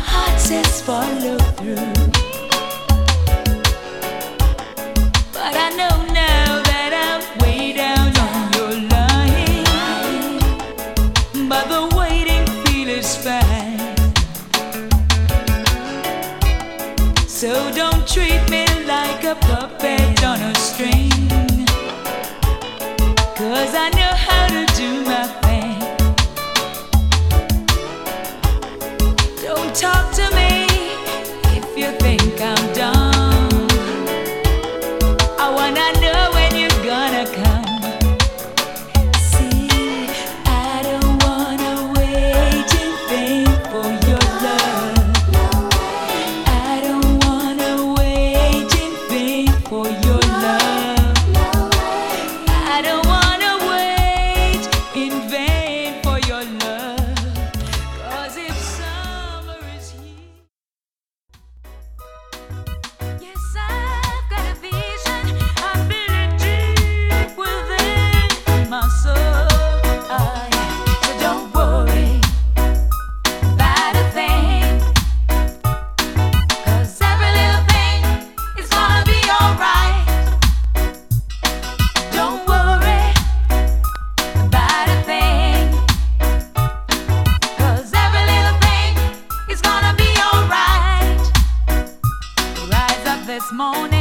heart says follow through. But I know now that I'm way down on your line. But the waiting feel is fine. So don't treat me like a puppet on a string, 'cause I know how to do my thing. Don't talk to me if you think I'm dumb. I wanna know when you're gonna come. See, I don't wanna wait in vain for your love. I don't wanna wait in vain for your love. I don't wanna wait in vain for your love. 'Cause if summer is here, yes, I've got a vision. I feel it deep within my soul. So don't worry about a thing, 'cause every little thing is gonna be alright. Don't worry about a thing, 'cause every little thing is gonna be alright. Rise up this morning.